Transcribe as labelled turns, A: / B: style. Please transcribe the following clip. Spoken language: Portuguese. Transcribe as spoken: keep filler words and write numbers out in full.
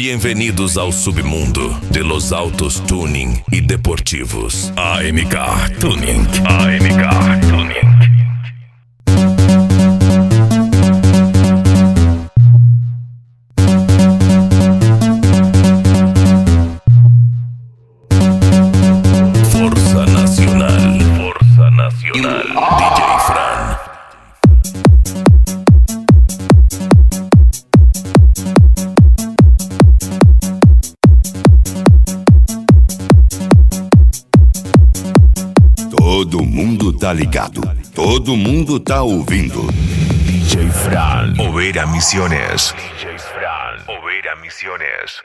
A: Bienvenidos ao submundo de los autos tuning e deportivos. A M K Tuning. A M K Tuning. Força Nacional. Força Nacional. D J Fran.
B: Todo mundo tá ligado, todo mundo tá ouvindo.
A: D J Fran.
C: Overa Misiones. D J Fran. Overa Misiones.